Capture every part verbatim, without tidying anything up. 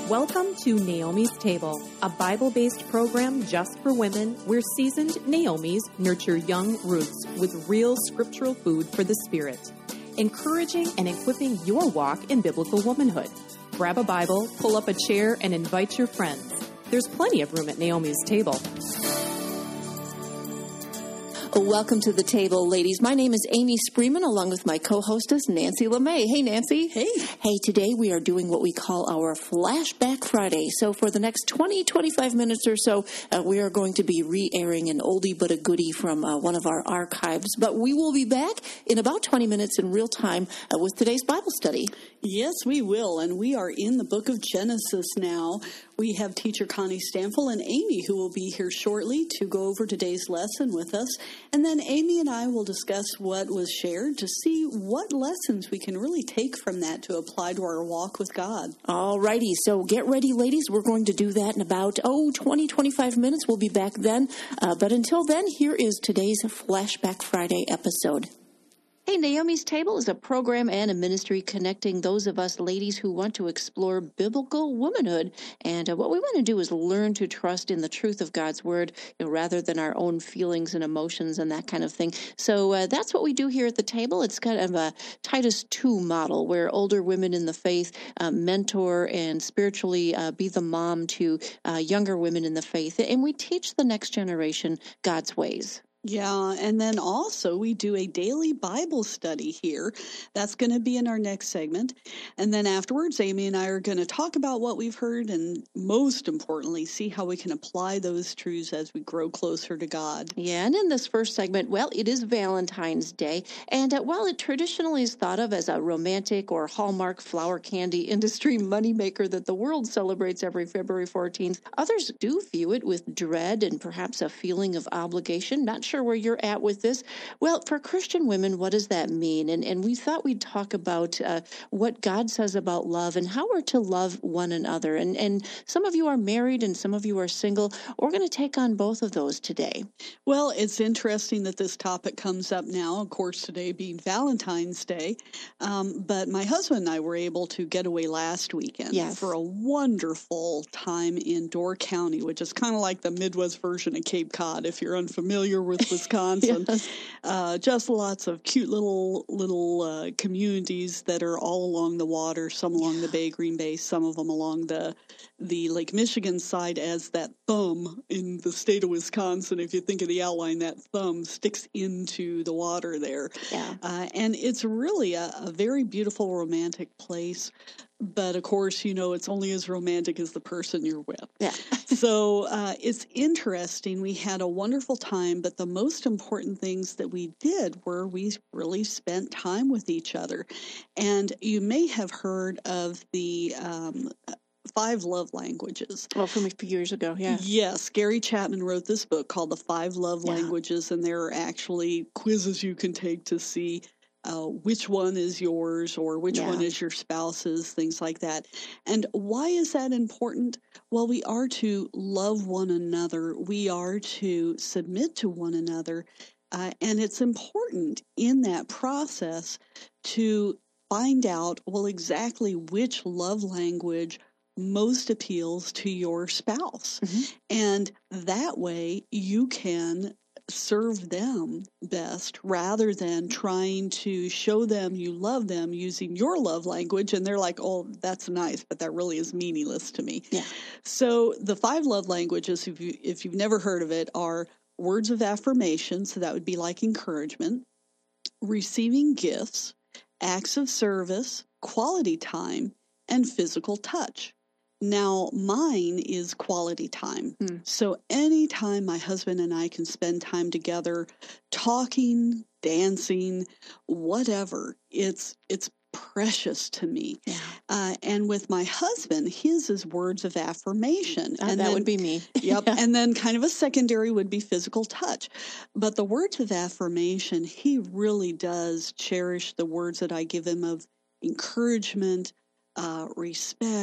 Welcome to Naomi's Table, a Bible-based program just for women where seasoned Naomis nurture young Ruths with real scriptural food for the spirit, encouraging and equipping your walk in biblical womanhood. Grab a Bible, pull up a chair, and invite your friends. There's plenty of room at Naomi's Table. Welcome to the table, ladies. My name is Amy Spreeman, along with my co-hostess, Nancy LeMay. Hey, Nancy. Hey. Hey, today we are doing what we call our Flashback Friday. So for the next twenty, twenty-five minutes or so, uh, we are going to be re-airing an oldie but a goodie from uh, one of our archives. But we will be back in about twenty minutes in real time uh, with today's Bible study. Yes, we will. And we are in the book of Genesis now. We have teacher Connie Stanfill and Amy who will be here shortly to go over today's lesson with us. And then Amy and I will discuss what was shared to see what lessons we can really take from that to apply to our walk with God. All righty. So get ready, ladies. We're going to do that in about, oh, twenty, twenty-five minutes. We'll be back then. Uh, but until then, here is today's Flashback Friday episode. Hey, Naomi's Table is a program and a ministry connecting those of us ladies who want to explore biblical womanhood. And uh, what we want to do is learn to trust in the truth of God's Word, you know, rather than our own feelings and emotions and that kind of thing. So uh, that's what we do here at the table. It's kind of a Titus two model where older women in the faith uh, mentor and spiritually uh, be the mom to uh, younger women in the faith. And we teach the next generation God's ways. Yeah, and then also we do a daily Bible study here. That's going to be in our next segment. And then afterwards, Amy and I are going to talk about what we've heard and most importantly, see how we can apply those truths as we grow closer to God. Yeah, and in this first segment, well, it is Valentine's Day. And uh, while it traditionally is thought of as a romantic or Hallmark flower candy industry moneymaker that the world celebrates every February fourteenth, others do view it with dread and perhaps a feeling of obligation. Not sure where you're at with this. Well, for Christian women, what does that mean? And and we thought we'd talk about uh, what God says about love and how we're to love one another. And and some of you are married and some of you are single. We're going to take on both of those today. Well, it's interesting that this topic comes up now, of course, today being Valentine's Day. Um, but my husband and I were able to get away last weekend yes. for a wonderful time in Door County, which is kind of like the Midwest version of Cape Cod, if you're unfamiliar with Wisconsin. yes. uh, just lots of cute little little uh, communities that are all along the water, some along yeah. the Bay Green Bay, some of them along the the Lake Michigan side as that thumb in the state of Wisconsin. If you think of the outline, that thumb sticks into the water there. Yeah. Uh, and it's really a, a very beautiful, romantic place. But, of course, you know, it's only as romantic as the person you're with. Yeah. so uh, it's interesting. We had a wonderful time, but the most important things that we did were we really spent time with each other. And you may have heard of the um, Five Love Languages. Well, from a few years ago, yeah. Yes, Gary Chapman wrote this book called The Five Love yeah. Languages, and there are actually quizzes you can take to see Uh, which one is yours or which yeah. one is your spouse's, things like that. And why is that important? Well, we are to love one another. We are to submit to one another. Uh, and it's important in that process to find out, well, exactly which love language most appeals to your spouse. Mm-hmm. And that way you can serve them best rather than trying to show them you love them using your love language. And they're like, oh, that's nice, but that really is meaningless to me. Yeah. So the five love languages, if, you, if you've never heard of it, are words of affirmation. So that would be like encouragement, receiving gifts, acts of service, quality time, and physical touch. Now, mine is quality time. Hmm. So anytime my husband and I can spend time together, talking, dancing, whatever, it's it's precious to me. Yeah. Uh, and with my husband, his is words of affirmation. Uh, and that then, would be me. Yep. yeah. And then kind of a secondary would be physical touch. But the words of affirmation, he really does cherish the words that I give him of encouragement, uh, respect,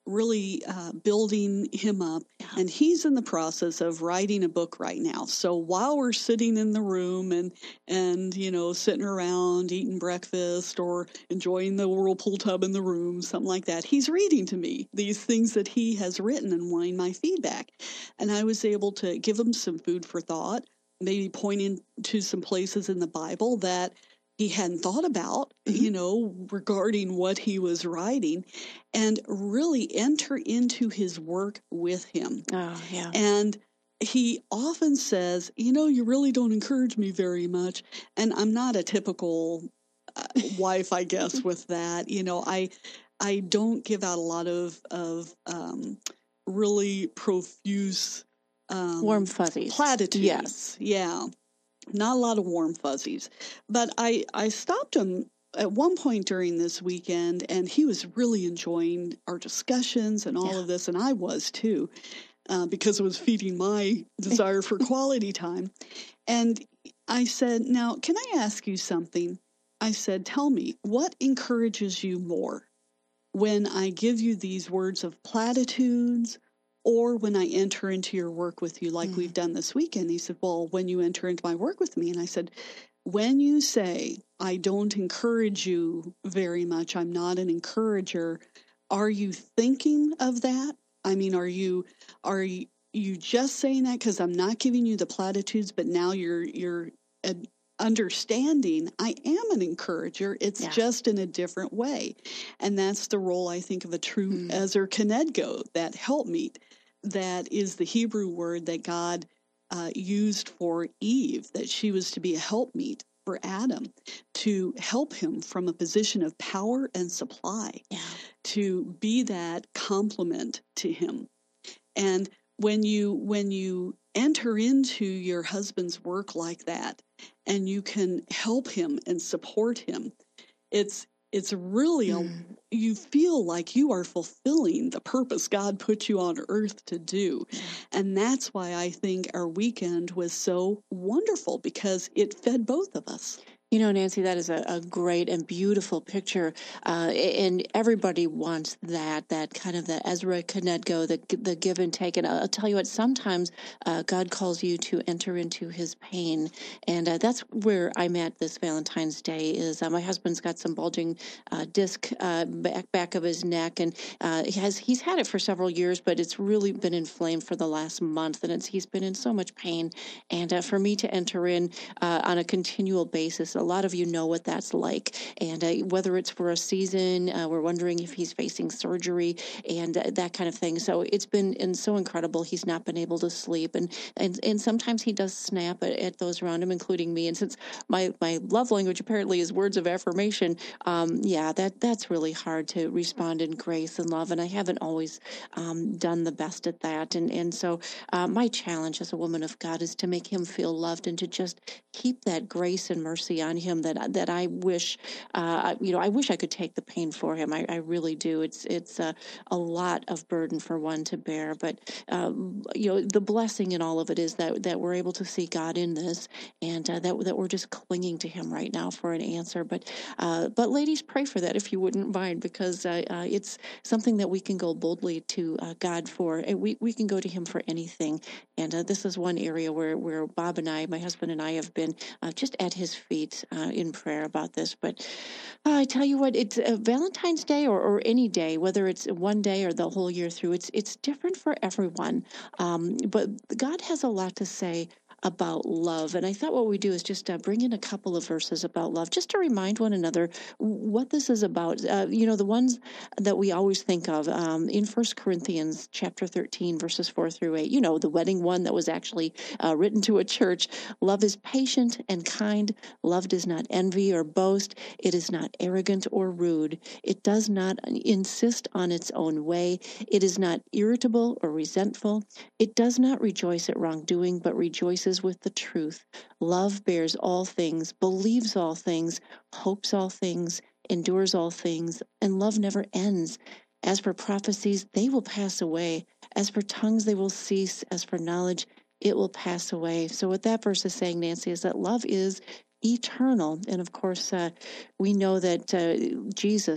really uh, building him up. Yeah. And he's in the process of writing a book right now. So while we're sitting in the room and, and you know, sitting around eating breakfast or enjoying the whirlpool tub in the room, something like that, he's reading to me these things that he has written and wanting my feedback. And I was able to give him some food for thought, maybe pointing to some places in the Bible that he hadn't thought about, mm-hmm. you know, regarding what he was writing, and really enter into his work with him. Oh, yeah. And he often says, you know, you really don't encourage me very much. And I'm not a typical uh, wife, I guess, with that. You know, I I don't give out a lot of, of um, really profuse um, warm fuzzies. Platitudes. Yes. Yeah. Not a lot of warm fuzzies. But I, I stopped him at one point during this weekend, and he was really enjoying our discussions and all yeah. of this, and I was too, uh, because it was feeding my desire for quality time. And I said, now, can I ask you something? I said, tell me, what encourages you more? When I give you these words of platitudes, or when I enter into your work with you like mm. we've done this weekend? He said, well, when you enter into my work with me. And I said, when you say, I don't encourage you very much, I'm not an encourager, are you thinking of that? I mean, are you are you, you just saying that because I'm not giving you the platitudes, but now you're you're uh, understanding I am an encourager. It's yeah. just in a different way. And that's the role, I think, of a true mm. Ezer Kenegdo, that helpmeet. That is the Hebrew word that God uh, used for Eve, that she was to be a helpmeet for Adam, to help him from a position of power and supply, yeah. to be that complement to him. And when you when you enter into your husband's work like that, and you can help him and support him, it's it's really mm. a you feel like you are fulfilling the purpose God put you on earth to do. Yeah. And that's why I think our weekend was so wonderful, because it fed both of us. You know, Nancy, that is a, a great and beautiful picture, uh, and everybody wants that, that kind of the Ezer Kenegdo, the the give and take. And I'll tell you what, sometimes uh, God calls you to enter into his pain, and uh, that's where I'm at this Valentine's Day. Is uh, my husband's got some bulging uh, disc uh, back back of his neck, and uh, he has he's had it for several years, but it's really been inflamed for the last month, and it's he's been in so much pain. And uh, for me to enter in uh, on a continual basis, a lot of you know what that's like. And uh, whether it's for a season, uh, we're wondering if he's facing surgery and uh, that kind of thing. So it's been and so incredible. He's not been able to sleep. And and, and sometimes he does snap at, at those around him, including me. And since my, my love language apparently is words of affirmation, um, yeah, that that's really hard to respond in grace and love. And I haven't always um, done the best at that. And, and so uh, my challenge as a woman of God is to make him feel loved and to just keep that grace and mercy on him that that I wish, uh, you know, I wish I could take the pain for him. I, I really do. It's it's a, a lot of burden for one to bear. But, um, you know, the blessing in all of it is that, that we're able to see God in this, and uh, that that we're just clinging to him right now for an answer. But, uh, but ladies, pray for that if you wouldn't mind, because uh, uh, it's something that we can go boldly to uh, God for. And we, we can go to him for anything. And uh, this is one area where, where Bob and I, my husband and I, have been uh, just at his feet uh, in prayer about this. But uh, I tell you what, it's uh, Valentine's Day or, or any day, whether it's one day or the whole year through, it's it's different for everyone. Um, but God has a lot to say about love. And I thought what we do is just uh, bring in a couple of verses about love, just to remind one another what this is about. Uh, you know, the ones that we always think of um, in First Corinthians chapter thirteen, verses four through eight, you know, the wedding one that was actually uh, written to a church. Love is patient and kind. Love does not envy or boast. It is not arrogant or rude. It does not insist on its own way. It is not irritable or resentful. It does not rejoice at wrongdoing, but rejoices with the truth. Love bears all things, believes all things, hopes all things, endures all things, and love never ends. As for prophecies, they will pass away. As for tongues, they will cease. As for knowledge, it will pass away. So what that verse is saying, Nancy, is that love is eternal. And of course, uh, we know that uh, Jesus,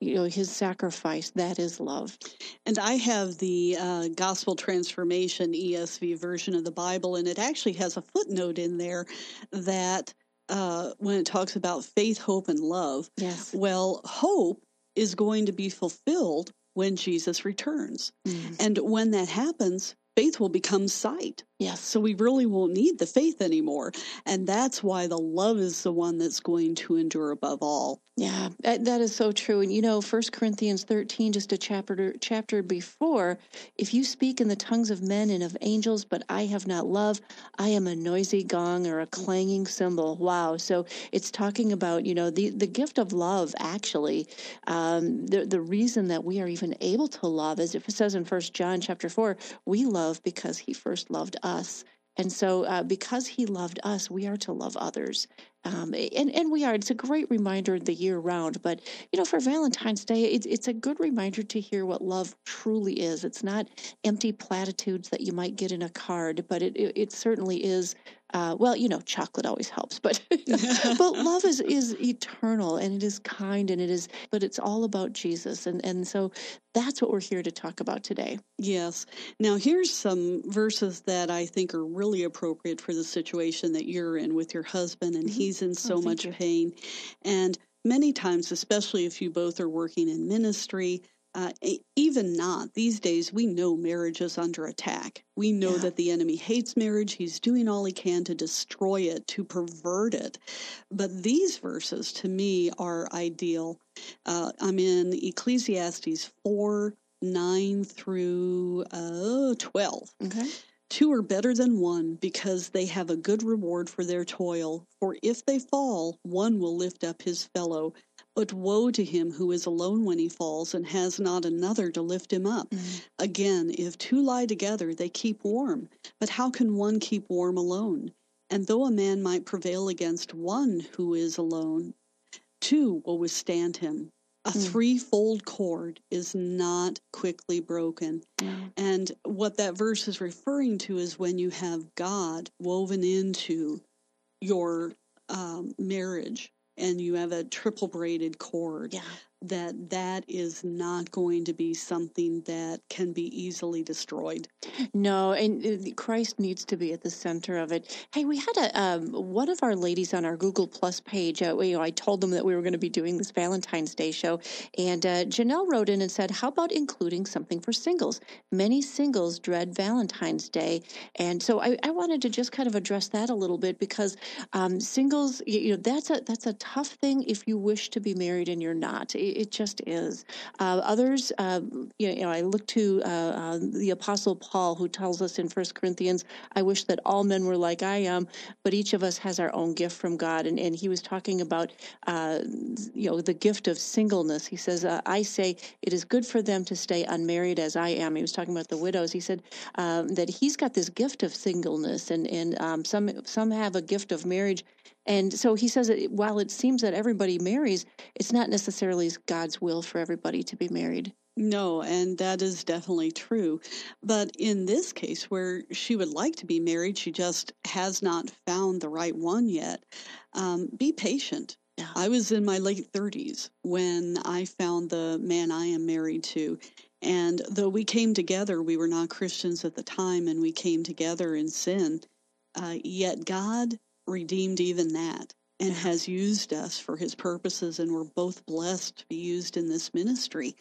you know, his sacrifice, that is love. And I have the uh, Gospel Transformation E S V version of the Bible, and it actually has a footnote in there that uh, when it talks about faith, hope, and love, yes. well, hope is going to be fulfilled when Jesus returns. Mm. And when that happens, faith will become sight. Yes. So we really won't need the faith anymore. And that's why the love is the one that's going to endure above all. Yeah, that, that is so true. And, you know, First Corinthians thirteen, just a chapter chapter before, if you speak in the tongues of men and of angels, but I have not love, I am a noisy gong or a clanging cymbal. Wow. So it's talking about, you know, the, the gift of love, actually. Um, the, the reason that we are even able to love, as it says in First John chapter four, we love because he first loved us. And so uh, because he loved us, we are to love others. Um, and, and we are. It's a great reminder the year round. But, you know, for Valentine's Day, it's, it's a good reminder to hear what love truly is. It's not empty platitudes that you might get in a card, but it, it, it certainly is. Uh, well, you know, chocolate always helps, but but love is, is eternal, and it is kind, and it is, but it's all about Jesus. And, and so that's what we're here to talk about today. Yes. Now, here's some verses that I think are really appropriate for the situation that you're in with your husband, and mm-hmm. he's in so oh, much you. pain. And many times, especially if you both are working in ministry, Uh, even not, these days, we know marriage is under attack. We know yeah. that the enemy hates marriage. He's doing all he can to destroy it, to pervert it. But these verses, to me, are ideal. Uh, I'm in Ecclesiastes four, nine through uh, twelve. Okay. Two are better than one because they have a good reward for their toil. For if they fall, one will lift up his fellow. But woe to him who is alone when he falls and has not another to lift him up. Mm. Again, if two lie together, they keep warm. But how can one keep warm alone? And though a man might prevail against one who is alone, two will withstand him. A mm. threefold cord is not quickly broken. Mm. And what that verse is referring to is when you have God woven into your um, marriage, and you have a triple braided cord, yeah. that that is not going to be something that can be easily destroyed. No, and Christ needs to be at the center of it. Hey, we had a um, one of our ladies on our Google Plus page. Uh, you know, I told them that we were going to be doing this Valentine's Day show, and uh, Janelle wrote in and said, "How about including something for singles? Many singles dread Valentine's Day." And so I, I wanted to just kind of address that a little bit because um, singles, you know, that's a that's a tough thing if you wish to be married and you're not. It, it just is. Uh, others, uh, you know, I look to uh, uh, the Apostle Paul, who tells us in First Corinthians, I wish that all men were like I am, but each of us has our own gift from God. And, and he was talking about, uh, you know, the gift of singleness. He says, uh, I say it is good for them to stay unmarried as I am. He was talking about the widows. He said um, that he's got this gift of singleness, and, and um, some some have a gift of marriage. And so he says that while it seems that everybody marries, it's not necessarily God's will for everybody to be married. No, and that is definitely true. But in this case, where she would like to be married, she just has not found the right one yet. Um, be patient. Yeah. I was in my late thirties when I found the man I am married to. And though we came together, we were not Christians at the time, and we came together in sin, uh, yet God redeemed even that and has used us for his purposes, and we're both blessed to be used in this ministry.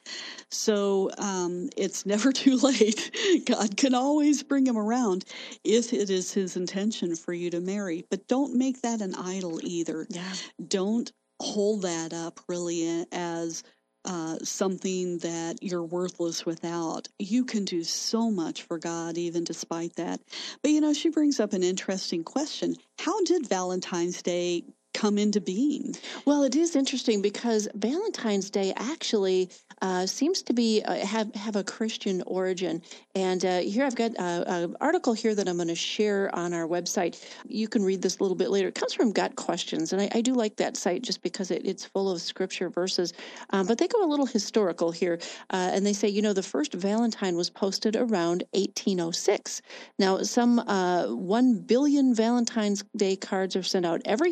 So um, it's never too late. God can always bring him around if it is his intention for you to marry. But don't make that an idol either. Yeah. Don't hold that up really as Uh, something that you're worthless without. You can do so much for God even despite that. But, you know, she brings up an interesting question. How did Valentine's Day come into being? Well, it is interesting because Valentine's Day actually uh, seems to be uh, have have a Christian origin. And uh, here I've got uh, an article here that I'm going to share on our website. You can read this a little bit later. It comes from Got Questions, and I, I do like that site just because it, it's full of scripture verses. Um, but they go a little historical here, uh, and they say, you know, the first Valentine was posted around eighteen oh six. Now, some uh, one billion Valentine's Day cards are sent out every year on February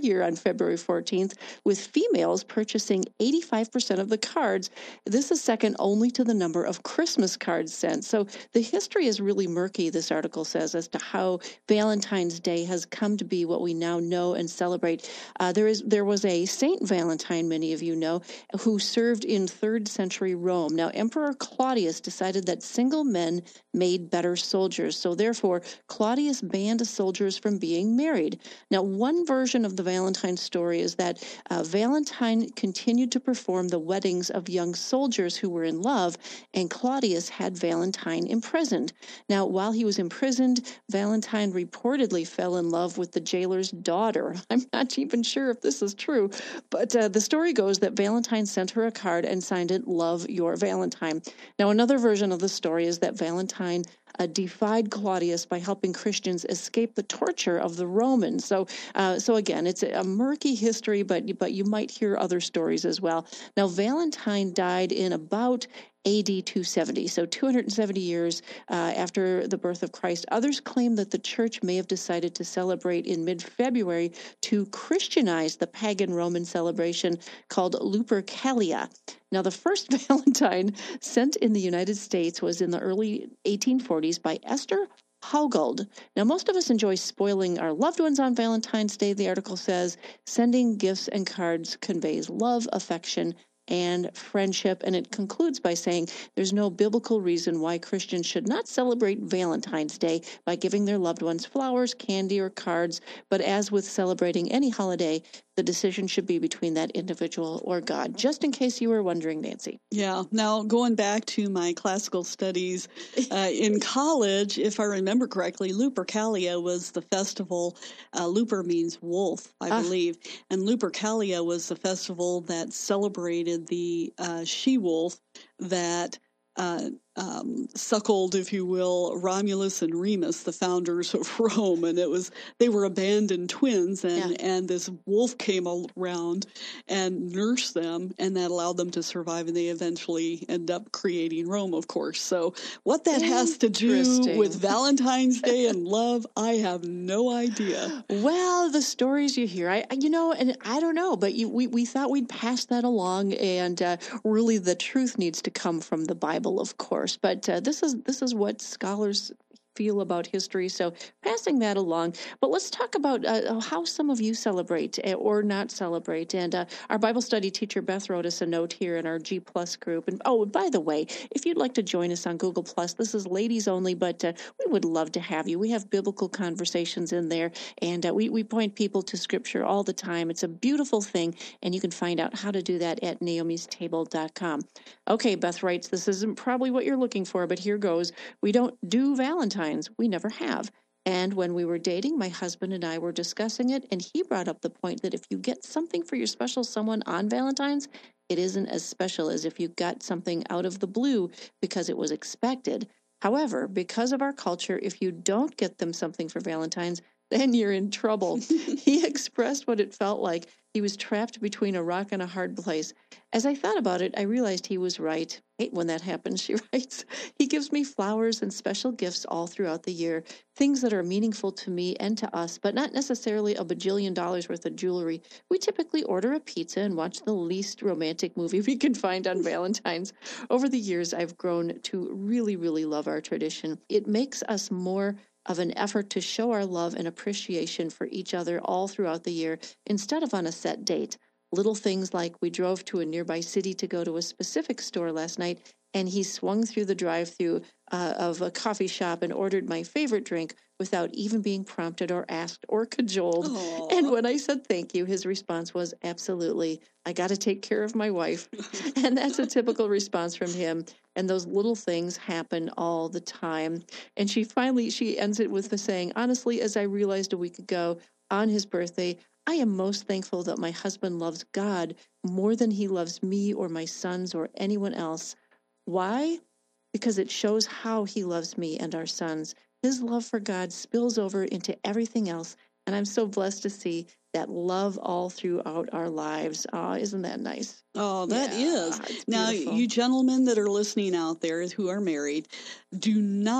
February fourteenth, with females purchasing eighty-five percent of the cards. This is second only to the number of Christmas cards sent. So the history is really murky, this article says, as to how Valentine's Day has come to be what we now know and celebrate. Uh, there is there was a Saint Valentine, many of you know, who served in third century Rome. Now, Emperor Claudius decided that single men made better soldiers. So therefore, Claudius banned soldiers from being married. Now, one version of the Valentine story is that uh, Valentine continued to perform the weddings of young soldiers who were in love, and Claudius had Valentine imprisoned. Now, while he was imprisoned, Valentine reportedly fell in love with the jailer's daughter. I'm not even sure if this is true, but uh, the story goes that Valentine sent her a card and signed it, "Love, your Valentine." Now, another version of the story is that Valentine uh, defied Claudius by helping Christians escape the torture of the Romans. So, uh, so again, it's a, a murky history, but but you might hear other stories as well. Now, Valentine died in about A D two seventy, so two hundred seventy years uh, after the birth of Christ. Others claim that the church may have decided to celebrate in mid-February to Christianize the pagan Roman celebration called Lupercalia. Now, the first Valentine sent in the United States was in the early eighteen forties by Esther Haugold. Now, most of us enjoy spoiling our loved ones on Valentine's Day, the article says. Sending gifts and cards conveys love, affection, and friendship. And it concludes by saying there's no biblical reason why Christians should not celebrate Valentine's Day by giving their loved ones flowers, candy, or cards. But as with celebrating any holiday, the decision should be between that individual or God, just in case you were wondering, Nancy. Yeah. Now, going back to my classical studies uh, in college, if I remember correctly, Lupercalia was the festival. Uh, Luper means wolf, I ah. believe. And Lupercalia was the festival that celebrated the uh, she-wolf that uh, um, suckled, if you will, Romulus and Remus, the founders of Rome. And it was, they were abandoned twins, and, yeah. and this wolf came around and nursed them, and that allowed them to survive, and they eventually end up creating Rome, of course. So what that has to do with Valentine's Day and love, I have no idea. Well, the stories you hear, I, you know, and I don't know, but you, we, we thought we'd pass that along, and uh, really the truth needs to come from the Bible, of course. But uh, this is this is what scholars feel about history, so passing that along. But let's talk about uh, how some of you celebrate or not celebrate. And uh, our Bible study teacher, Beth, wrote us a note here in our G Plus group. And oh, by the way, if you'd like to join us on Google Plus, this is ladies only, but uh, we would love to have you. We have biblical conversations in there, and uh, we, we point people to Scripture all the time. It's a beautiful thing, and you can find out how to do that at naomis table dot com. Okay, Beth writes, this isn't probably what you're looking for, but here goes. We don't do Valentine's. We never have. And when we were dating, my husband and I were discussing it, and he brought up the point that if you get something for your special someone on Valentine's, it isn't as special as if you got something out of the blue because it was expected. However, because of our culture, if you don't get them something for Valentine's, then you're in trouble. He expressed what it felt like. He was trapped between a rock and a hard place. As I thought about it, I realized he was right. I hate when that happens, she writes. He gives me flowers and special gifts all throughout the year, things that are meaningful to me and to us, but not necessarily a bajillion dollars worth of jewelry. We typically order a pizza and watch the least romantic movie we can find on Valentine's. Over the years, I've grown to really, really love our tradition. It makes us more of an effort to show our love and appreciation for each other all throughout the year instead of on a set date. Little things like we drove to a nearby city to go to a specific store last night, and he swung through the drive-thru uh, of a coffee shop and ordered my favorite drink without even being prompted or asked or cajoled. Aww. And when I said thank you, his response was, absolutely, I got to take care of my wife. And that's a typical response from him. And those little things happen all the time. And she finally, she ends it with the saying, honestly, as I realized a week ago on his birthday, I am most thankful that my husband loves God more than he loves me or my sons or anyone else. Why? Because it shows how he loves me and our sons. His love for God spills over into everything else, and I'm so blessed to see that love all throughout our lives. Oh, isn't that nice? Oh, that yeah, is. Now, you gentlemen that are listening out there who are married, do not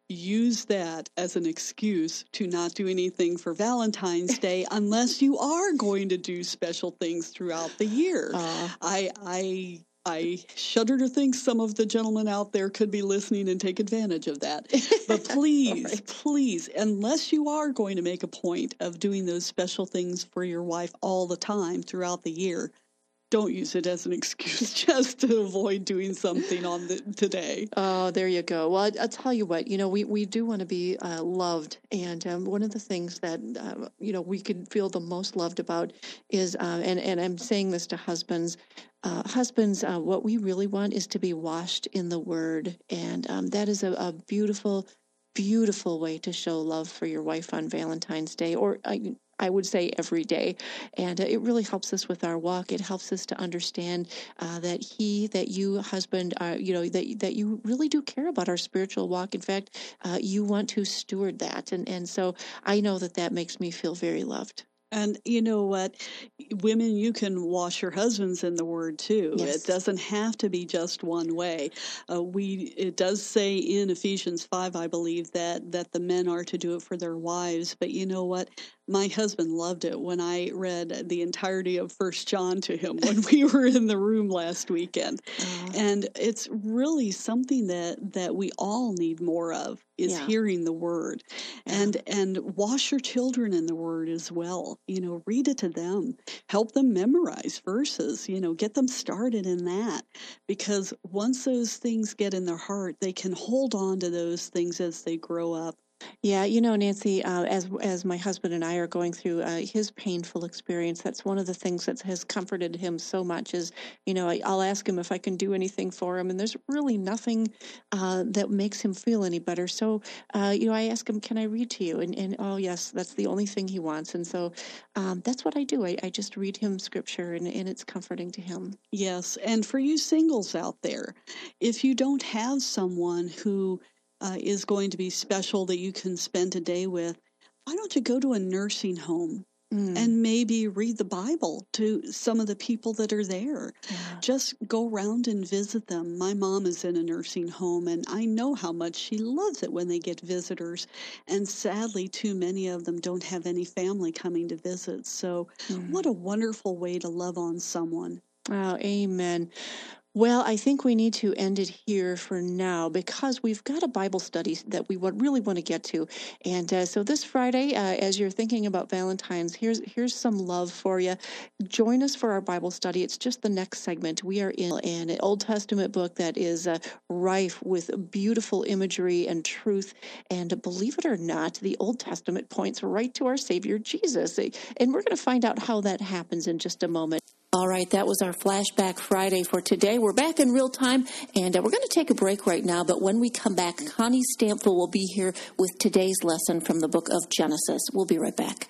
use that as an excuse to not do anything for Valentine's Day unless you are going to do special things throughout the year. Uh, I I I shudder to think some of the gentlemen out there could be listening and take advantage of that. But please, right. please, unless you are going to make a point of doing those special things for your wife all the time throughout the year, don't use it as an excuse just to avoid doing something on the today. Oh, there you go. Well, I'll tell you what, you know, we, we do want to be uh, loved. And um, one of the things that, uh, you know, we could feel the most loved about is, uh, and, and I'm saying this to husbands, uh, husbands, uh, what we really want is to be washed in the Word. And um, that is a, a beautiful, beautiful way to show love for your wife on Valentine's Day, or uh, I would say every day. And uh, it really helps us with our walk. It helps us to understand uh, that he, that you, husband, uh, you know, that that you really do care about our spiritual walk. In fact, uh, you want to steward that. And, and so I know that that makes me feel very loved. And you know what? Women, you can wash your husbands in the Word too. Yes. It doesn't have to be just one way. Uh, we it does say in Ephesians five, I believe, that that the men are to do it for their wives. But you know what? My husband loved it when I read the entirety of First John to him when we were in the room last weekend. Uh, and it's really something that, that we all need more of, is yeah. hearing the Word. Yeah. And and wash your children in the Word as well. You know, read it to them. Help them memorize verses. You know, get them started in that. Because once those things get in their heart, they can hold on to those things as they grow up. Yeah, you know, Nancy, uh, as as my husband and I are going through uh, his painful experience, that's one of the things that has comforted him so much is, you know, I, I'll ask him if I can do anything for him, and there's really nothing uh, that makes him feel any better. So, uh, you know, I ask him, can I read to you? And, and oh, yes, that's the only thing he wants. And so um, that's what I do. I, I just read him scripture, and, and it's comforting to him. Yes, and for you singles out there, if you don't have someone who Uh, is going to be special that you can spend a day with, why don't you go to a nursing home mm. and maybe read the Bible to some of the people that are there? Yeah. Just go around and visit them. My mom is in a nursing home, and I know how much she loves it when they get visitors. And sadly, too many of them don't have any family coming to visit. So mm. what a wonderful way to love on someone. Oh, amen. Well, I think we need to end it here for now because we've got a Bible study that we would really want to get to. And uh, so this Friday, uh, as you're thinking about Valentine's, here's here's some love for you. Join us for our Bible study. It's just the next segment. We are in an Old Testament book that is uh, rife with beautiful imagery and truth. And believe it or not, the Old Testament points right to our Savior, Jesus. And we're going to find out how that happens in just a moment. All right, that was our Flashback Friday for today. We're back in real time, and uh, we're going to take a break right now. But when we come back, Connie Stampfel will be here with today's lesson from the book of Genesis. We'll be right back.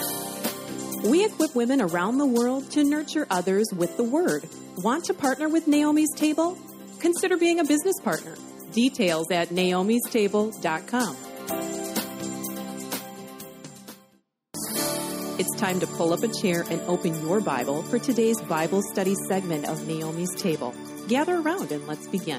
We equip women around the world to nurture others with the Word. Want to partner with Naomi's Table? Consider being a business partner. Details at naomis table dot com. It's time to pull up a chair and open your Bible for today's Bible study segment of Naomi's Table. Gather around and let's begin.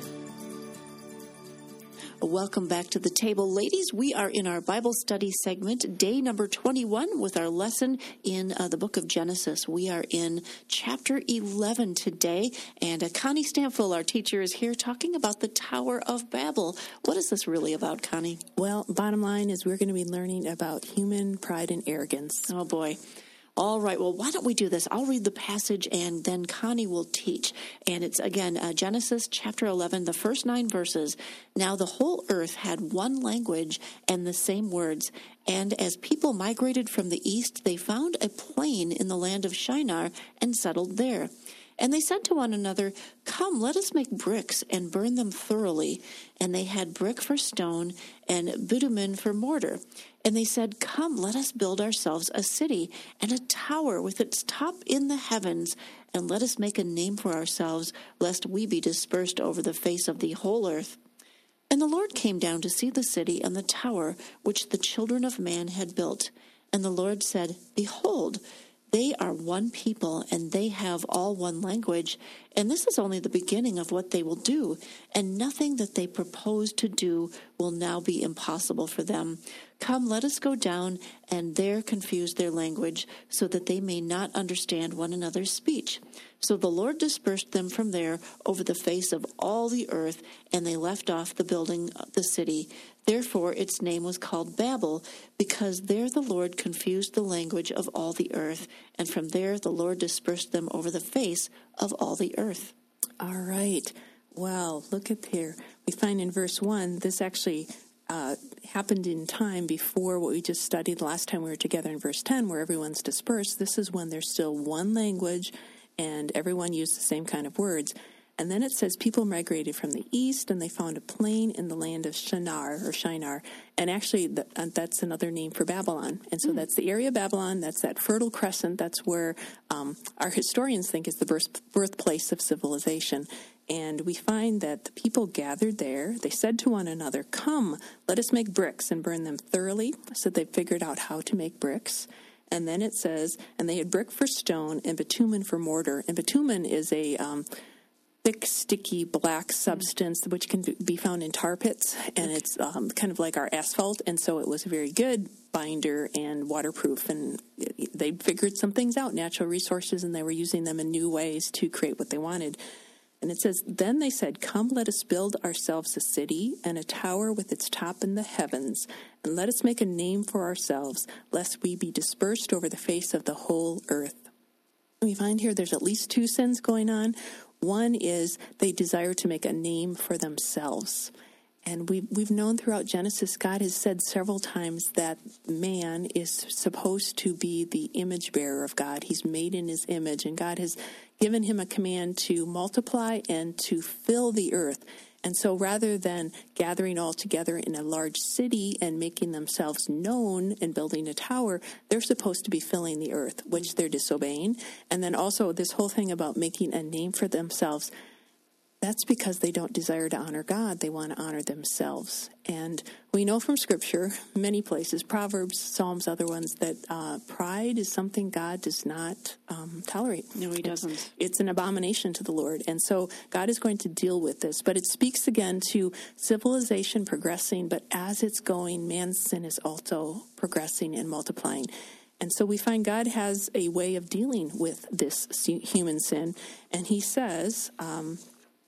Welcome back to the table. Ladies, we are in our Bible study segment, day number twenty-one, with our lesson in uh, the book of Genesis. We are in chapter eleven today, and uh, Connie Stampfel, our teacher, is here talking about the Tower of Babel. What is this really about, Connie? Well, bottom line is we're going to be learning about human pride and arrogance. Oh, boy. All right, well, why don't we do this? I'll read the passage, and then Connie will teach. And it's, again, uh, Genesis chapter eleven, the first nine verses. Now the whole earth had one language and the same words. And as people migrated from the east, they found a plain in the land of Shinar and settled there. And they said to one another, "Come, let us make bricks and burn them thoroughly." And they had brick for stone and bitumen for mortar. And they said, "Come, let us build ourselves a city and a tower with its top in the heavens, and let us make a name for ourselves, lest we be dispersed over the face of the whole earth." And the Lord came down to see the city and the tower which the children of man had built. And the Lord said, "Behold, they are one people, and they have all one language. And this is only the beginning of what they will do, and nothing that they propose to do will now be impossible for them. Come, let us go down and there confuse their language, so that they may not understand one another's speech. So the Lord dispersed them from there over the face of all the earth, and they left off the building of the city. Therefore its name was called Babel, because there the Lord confused the language of all the earth, and from there the Lord dispersed them over the face of all the earth. All right. Well, look at here. We find in verse one, this actually uh, happened in time before what we just studied last time we were together in verse ten, where everyone's dispersed. This is when there's still one language, and everyone used the same kind of words. And then it says people migrated from the east, and they found a plain in the land of Shinar, or Shinar. And actually, the, uh, that's another name for Babylon. And so mm. that's the area of Babylon. That's that Fertile Crescent. That's where um, our historians think is the birth, birthplace of civilization. And we find that the people gathered there. They said to one another, "Come, let us make bricks and burn them thoroughly." So they figured out how to make bricks. And then it says, and they had brick for stone and bitumen for mortar. And bitumen is a um, thick, sticky, black substance which can be found in tar pits. And it's um, kind of like our asphalt. And so it was a very good binder and waterproof. And they figured some things out, natural resources, and they were using them in new ways to create what they wanted. And it says, then they said, "Come, let us build ourselves a city and a tower with its top in the heavens, and let us make a name for ourselves, lest we be dispersed over the face of the whole earth." We find here there's at least two sins going on. One is they desire to make a name for themselves. And we've, we've known throughout Genesis, God has said several times that man is supposed to be the image bearer of God. He's made in his image, and God has given him a command to multiply and to fill the earth. And so rather than gathering all together in a large city and making themselves known and building a tower, they're supposed to be filling the earth, which they're disobeying. And then also this whole thing about making a name for themselves, that's because they don't desire to honor God. They want to honor themselves. And we know from Scripture, many places, Proverbs, Psalms, other ones, that uh, pride is something God does not um, tolerate. No, he doesn't. It's, it's an abomination to the Lord. And so God is going to deal with this. But it speaks again to civilization progressing, but as it's going, man's sin is also progressing and multiplying. And so we find God has a way of dealing with this human sin. And he says... Um,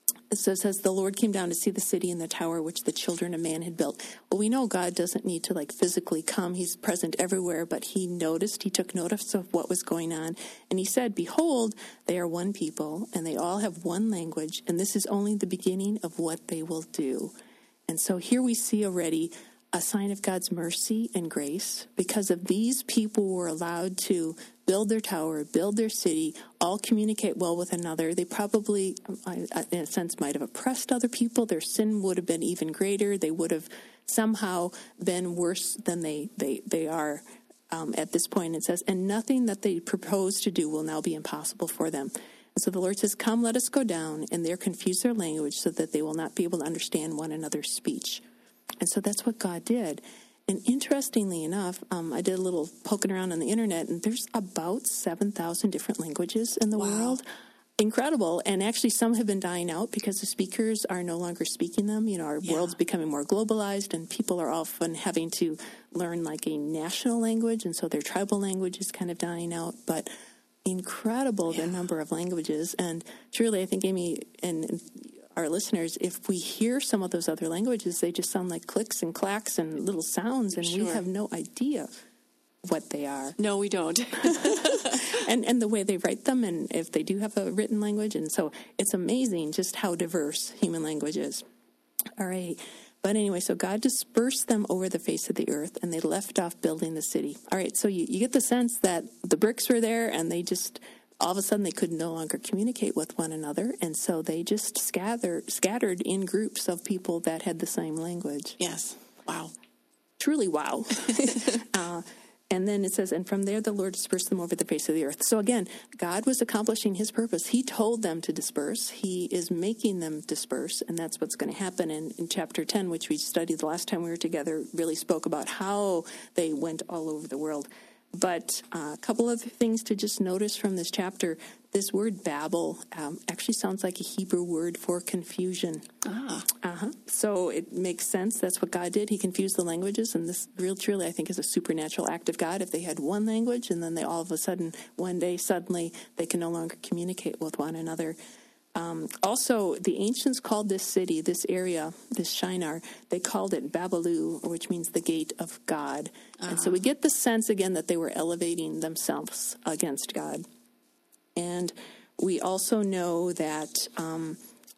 So it says, the Lord came down to see the city and the tower which the children of man had built. Well, we know God doesn't need to like physically come. He's present everywhere, but he noticed, he took notice of what was going on. And he said, "Behold, they are one people, and they all have one language, and this is only the beginning of what they will do." And so here we see already a sign of God's mercy and grace, because of these people were allowed to build their tower, build their city, all communicate well with another. They probably, in a sense, might have oppressed other people. Their sin would have been even greater. They would have somehow been worse than they, they, they are um, at this point. It says, "And nothing that they propose to do will now be impossible for them." And so the Lord says, "Come, let us go down, and there confuse their language, so that they will not be able to understand one another's speech." And so that's what God did. And interestingly enough, um, I did a little poking around on the internet, and there's about seven thousand different languages in the Wow. world. Incredible. And actually some have been dying out because the speakers are no longer speaking them. You know, our Yeah. world's becoming more globalized, and people are often having to learn like a national language, and so their tribal language is kind of dying out. But incredible, Yeah. the number of languages. And truly, I think, Amy, and, and our listeners, if we hear some of those other languages, they just sound like clicks and clacks and little sounds, and Sure. we have no idea what they are. No, we don't. and and the way they write them, and if they do have a written language. And so it's amazing just how diverse human language is. All right. But anyway, so God dispersed them over the face of the earth, and they left off building the city. All right, so you, you get the sense that the bricks were there, and they just... all of a sudden, they could no longer communicate with one another, and so they just scattered, scattered in groups of people that had the same language. Yes. Wow. Truly wow. uh, and then it says, "And from there the Lord dispersed them over the face of the earth." So again, God was accomplishing his purpose. He told them to disperse. He is making them disperse, and that's what's going to happen. In, in chapter ten, which we studied the last time we were together, really spoke about how they went all over the world. But uh, a couple of things to just notice from this chapter. This word Babel um, actually sounds like a Hebrew word for confusion. Ah. Uh-huh. So it makes sense. That's what God did. He confused the languages, and this real truly, I think, is a supernatural act of God. If they had one language, and then they all of a sudden, one day, suddenly, they can no longer communicate with one another. Um, also, the ancients called this city, this area, this Shinar, they called it Babelu, which means the gate of God. Uh-huh. And so we get the sense, again, that they were elevating themselves against God. And we also know that um,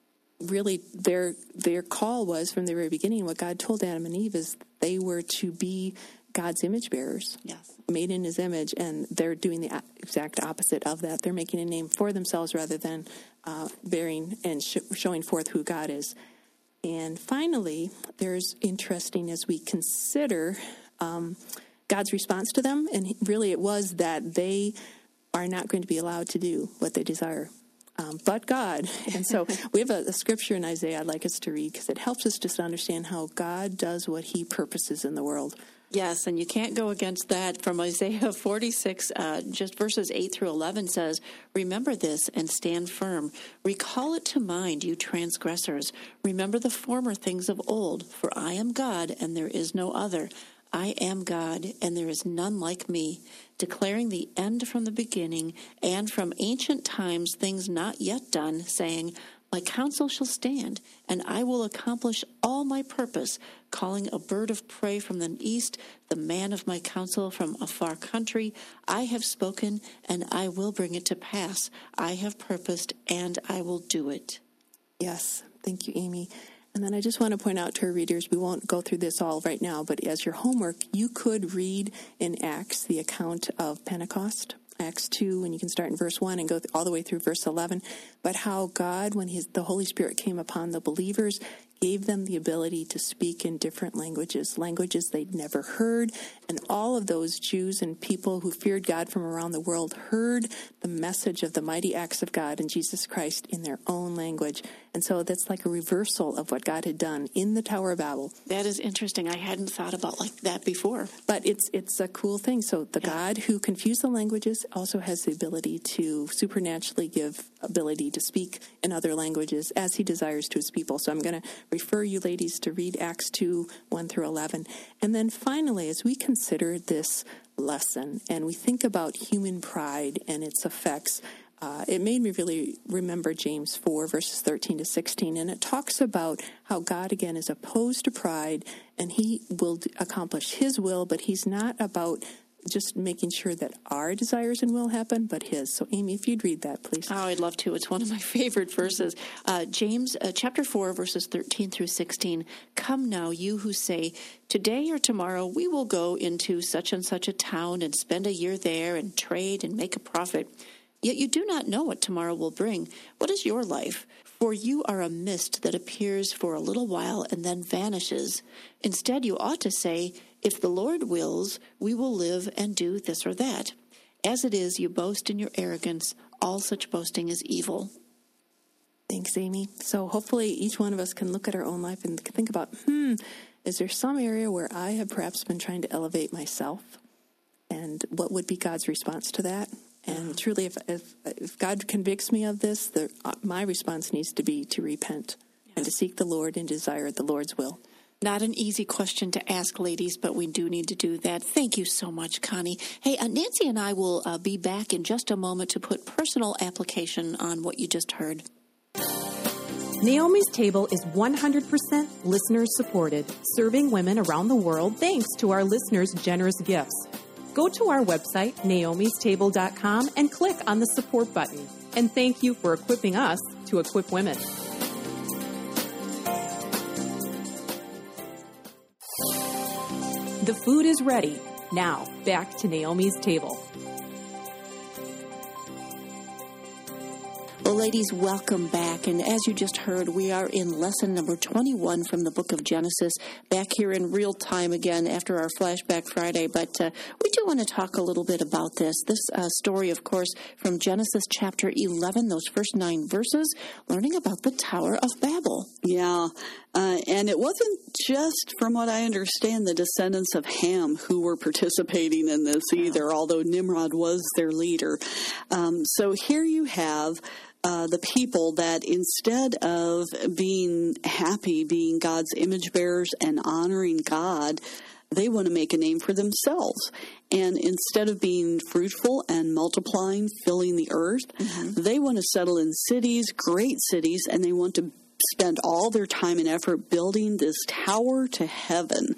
really their their call was, from the very beginning, what God told Adam and Eve is they were to be God's image bearers, yes, made in his image, and they're doing the exact opposite of that. They're making a name for themselves rather than uh, bearing and sh- showing forth who God is. And finally, there's interesting as we consider um, God's response to them, and really it was that they are not going to be allowed to do what they desire, um, but God. And so we have a, a scripture in Isaiah I'd like us to read because it helps us just understand how God does what he purposes in the world. Yes, and you can't go against that. From Isaiah forty-six, uh, just verses eight through eleven says, "Remember this and stand firm. Recall it to mind, you transgressors. Remember the former things of old, for I am God and there is no other. I am God, and there is none like me, declaring the end from the beginning, and from ancient times things not yet done, saying, my counsel shall stand, and I will accomplish all my purpose, calling a bird of prey from the east, the man of my counsel from a far country. I have spoken, and I will bring it to pass. I have purposed, and I will do it." Yes, thank you, Amy. And then I just want to point out to our readers, we won't go through this all right now, but as your homework, you could read in Acts the account of Pentecost, Acts two, and you can start in verse one and go all the way through verse eleven, but how God, when his, the Holy Spirit came upon the believers, gave them the ability to speak in different languages, languages they'd never heard. And all of those Jews and people who feared God from around the world heard the message of the mighty acts of God and Jesus Christ in their own language. And so that's like a reversal of what God had done in the Tower of Babel. That is interesting. I hadn't thought about like that before. But it's it's a cool thing. So the yeah. God who confused the languages also has the ability to supernaturally give ability to speak in other languages as he desires to his people. So I'm going to refer you ladies to read Acts two, one through eleven. And then finally, as we consider this lesson and we think about human pride and its effects, Uh, it made me really remember James four, verses thirteen to sixteen, and it talks about how God, again, is opposed to pride, and he will d- accomplish his will, but he's not about just making sure that our desires and will happen, but his. So, Amy, if you'd read that, please. Oh, I'd love to. It's one of my favorite verses. Uh, James uh, chapter four, verses thirteen through sixteen. "Come now, you who say, today or tomorrow we will go into such and such a town and spend a year there and trade and make a profit. Yet you do not know what tomorrow will bring. What is your life? For you are a mist that appears for a little while and then vanishes. Instead, you ought to say, if the Lord wills, we will live and do this or that. As it is, you boast in your arrogance. All such boasting is evil." Thanks, Amy. So hopefully each one of us can look at our own life and think about, hmm, is there some area where I have perhaps been trying to elevate myself? And what would be God's response to that? And truly, if, if if God convicts me of this, the, uh, my response needs to be to repent yes. and to seek the Lord and desire the Lord's will. Not an easy question to ask, ladies, but we do need to do that. Thank you so much, Connie. Hey, uh, Nancy and I will uh, be back in just a moment to put personal application on what you just heard. Naomi's Table is one hundred percent listener-supported, serving women around the world thanks to our listeners' generous gifts. Go to our website, naomis table dot com, and click on the support button. And thank you for equipping us to equip women. The food is ready. Now, back to Naomi's Table. Well, ladies, welcome back. And as you just heard, we are in lesson number twenty-one from the book of Genesis, back here in real time again after our Flashback Friday. But uh, we do want to talk a little bit about this. This uh, story, of course, from Genesis chapter eleven, those first nine verses, learning about the Tower of Babel. Yeah, Uh, and it wasn't just, from what I understand, the descendants of Ham who were participating in this either, although Nimrod was their leader. Um, so here you have Uh, the people that instead of being happy, being God's image bearers and honoring God, they want to make a name for themselves. And instead of being fruitful and multiplying, filling the earth, mm-hmm. they want to settle in cities, great cities, and they want to spend all their time and effort building this tower to heaven.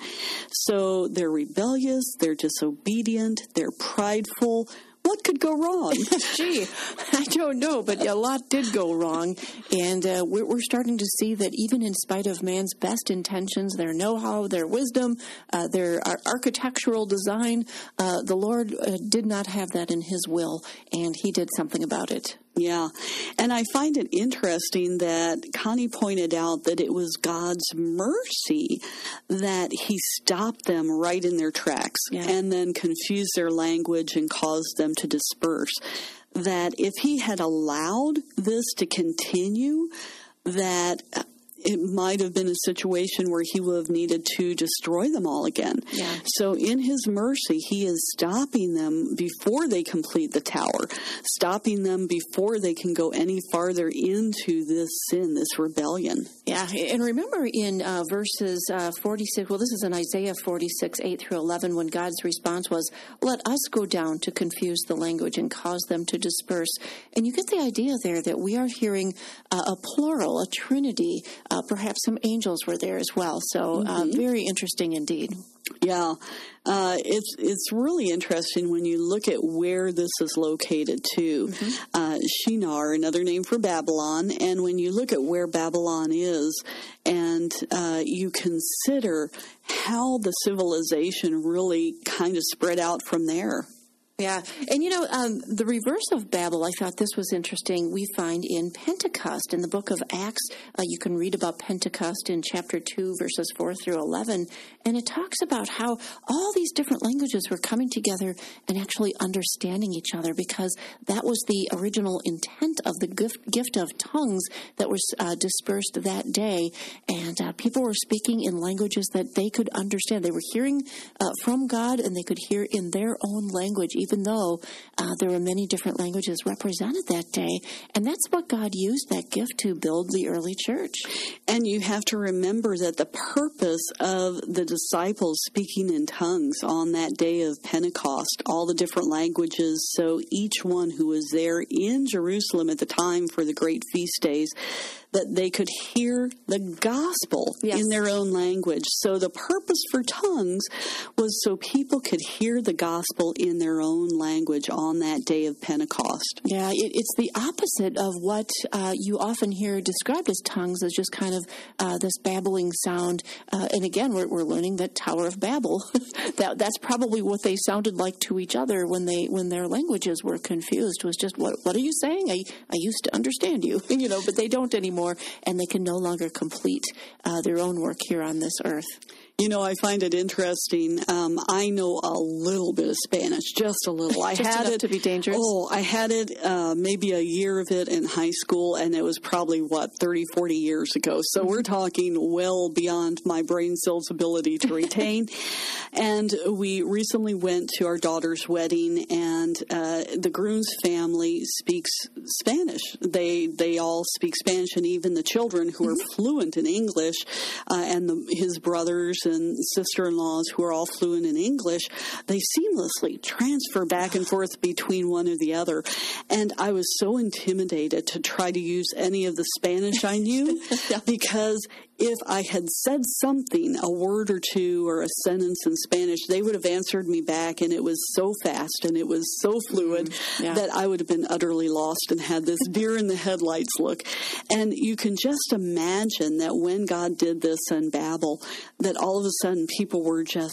So they're rebellious, they're disobedient, they're prideful. What could go wrong? Gee, I don't know, but a lot did go wrong. And uh, we're, we're starting to see that even in spite of man's best intentions, their know-how, their wisdom, uh, their ar- architectural design, uh, the Lord uh, did not have that in his will, and he did something about it. Yeah. And I find it interesting that Connie pointed out that it was God's mercy that he stopped them right in their tracks yeah. and then confused their language and caused them to disperse. That if he had allowed this to continue, that it might have been a situation where he would have needed to destroy them all again. Yeah. So in his mercy, he is stopping them before they complete the tower, stopping them before they can go any farther into this sin, this rebellion. Yeah, and remember in uh, verses uh, forty-six, well, this is in Isaiah forty-six, eight through eleven, when God's response was, let us go down to confuse the language and cause them to disperse. And you get the idea there that we are hearing uh, a plural, a trinity. Uh, perhaps some angels were there as well. So uh, mm-hmm. very interesting indeed. Yeah, uh, it's it's really interesting when you look at where this is located too. Mm-hmm. Uh, Shinar, another name for Babylon, and when you look at where Babylon is, and uh, you consider how the civilization really kind of spread out from there. Yeah. And, you know, um, the reverse of Babel, I thought this was interesting, we find in Pentecost. In the book of Acts, uh, you can read about Pentecost in chapter two, verses four through eleven. And it talks about how all these different languages were coming together and actually understanding each other, because that was the original intent of the gift, gift of tongues that was uh, dispersed that day. And uh, people were speaking in languages that they could understand. They were hearing uh, from God, and they could hear in their own language, even though uh, there were many different languages represented that day. And that's what God used that gift to build the early church. And you have to remember that the purpose of the disciples speaking in tongues on that day of Pentecost, all the different languages, so each one who was there in Jerusalem at the time for the great feast days, that they could hear the gospel yes. in their own language. So the purpose for tongues was so people could hear the gospel in their own language on that day of Pentecost. Yeah, it, it's the opposite of what uh, you often hear described as tongues, as just kind of uh, this babbling sound. Uh, and again, we're, we're learning that Tower of Babel, that that's probably what they sounded like to each other when they when their languages were confused. Was just, what what are you saying? I, I used to understand you, you know, but they don't anymore. And they can no longer complete uh, their own work here on this earth. You know, I find it interesting. Um, I know a little bit of Spanish, just a little. I just had enough it to be dangerous. Oh, I had it uh, maybe a year of it in high school, and it was probably what thirty, forty years ago. So mm-hmm. we're talking well beyond my brain cells' ability to retain. And we recently went to our daughter's wedding, and uh, the groom's family speaks Spanish. They they all speak Spanish, and even the children who mm-hmm. are fluent in English, uh, and the, his brothers and sister-in-laws who are all fluent in English, they seamlessly transfer back and forth between one or the other. And I was so intimidated to try to use any of the Spanish I knew yeah. because if I had said something, a word or two or a sentence in Spanish, they would have answered me back, and it was so fast and it was so fluid mm, yeah. that I would have been utterly lost and had this deer in the headlights look. And you can just imagine that when God did this in Babel, that all of a sudden people were just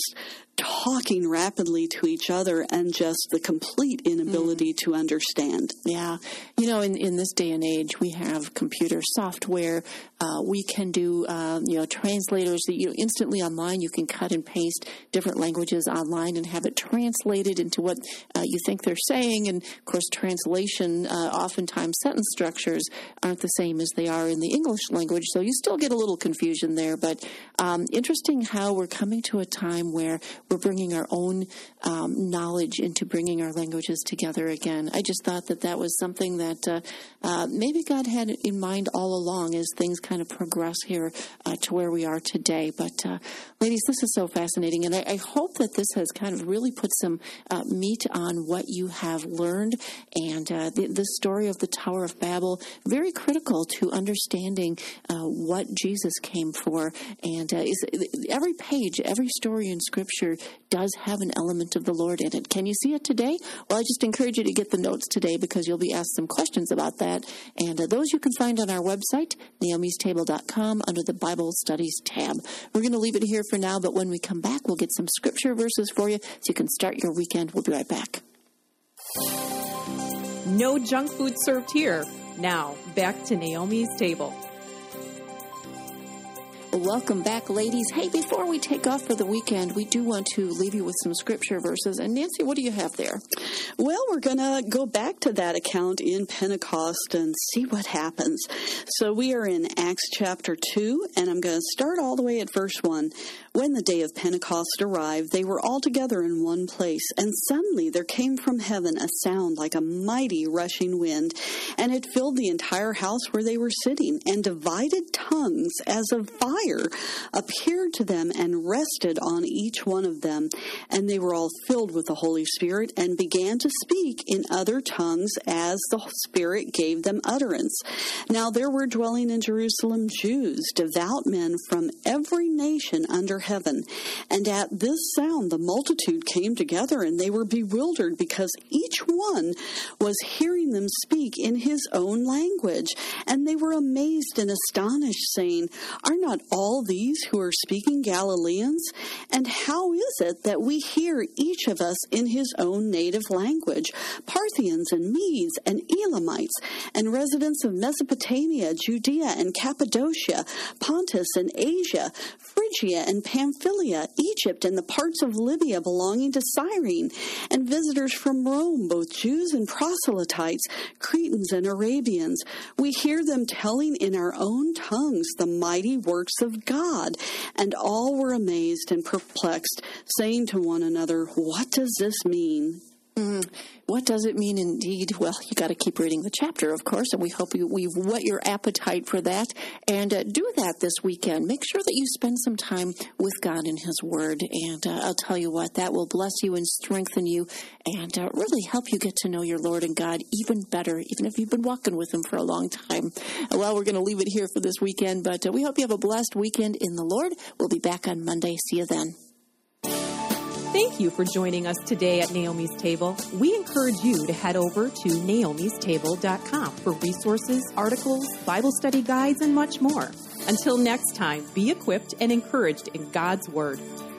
talking rapidly to each other and just the complete inability mm. to understand. Yeah. You know, in, in this day and age, we have computer software. Uh, we can do, uh, you know, translators that you instantly online. You can cut and paste different languages online and have it translated into what uh, you think they're saying. And, of course, translation, uh, oftentimes sentence structures aren't the same as they are in the English language. So you still get a little confusion there. But um, interesting how we're coming to a time where we're bringing our own um, knowledge into bringing our languages together again. I just thought that that was something that uh, uh, maybe God had in mind all along as things kind of progress here uh, to where we are today. But, uh, ladies, this is so fascinating, and I, I hope that this has kind of really put some uh, meat on what you have learned. And uh, the, the story of the Tower of Babel, very critical to understanding uh, what Jesus came for. And uh, is, every page, every story in Scripture does have an element of the Lord in it. Can you see it today? Well, I just encourage you to get the notes today because you'll be asked some questions about that. And uh, those you can find on our website, naomis table dot com, under the Bible Studies tab. We're going to leave it here for now, but when we come back, we'll get some Scripture verses for you so you can start your weekend. We'll be right back. No junk food served here. Now, back to Naomi's Table. Welcome back, ladies. Hey, before we take off for the weekend, we do want to leave you with some Scripture verses. And Nancy, what do you have there? Well, we're going to go back to that account in Pentecost and see what happens. So we are in Acts chapter two, and I'm going to start all the way at verse one. When the day of Pentecost arrived, they were all together in one place, and suddenly there came from heaven a sound like a mighty rushing wind, and it filled the entire house where they were sitting, and divided tongues as of fire appeared to them and rested on each one of them. And they were all filled with the Holy Spirit and began to speak in other tongues as the Spirit gave them utterance. Now there were dwelling in Jerusalem Jews, devout men from every nation under heaven. And at this sound the multitude came together, and they were bewildered because each one was hearing them speak in his own language. And they were amazed and astonished, saying, "Are not all these who are speaking Galileans? And how is it that we hear each of us in his own native language? Parthians and Medes and Elamites and residents of Mesopotamia, Judea and Cappadocia, Pontus and Asia, Phrygia and Pamphylia, Egypt and the parts of Libya belonging to Cyrene, and visitors from Rome, both Jews and proselytes, Cretans and Arabians. We hear them telling in our own tongues the mighty works of God." And all were amazed and perplexed, saying to one another, "What does this mean?" Mm, what does it mean indeed? Well, you got to keep reading the chapter, of course, and we hope you, we've whet your appetite for that. And uh, do that this weekend. Make sure that you spend some time with God in His Word. And uh, I'll tell you what, that will bless you and strengthen you and uh, really help you get to know your Lord and God even better, even if you've been walking with Him for a long time. Well, we're going to leave it here for this weekend, but uh, we hope you have a blessed weekend in the Lord. We'll be back on Monday. See you then. Thank you for joining us today at Naomi's Table. We encourage you to head over to naomis table dot com for resources, articles, Bible study guides, and much more. Until next time, be equipped and encouraged in God's Word.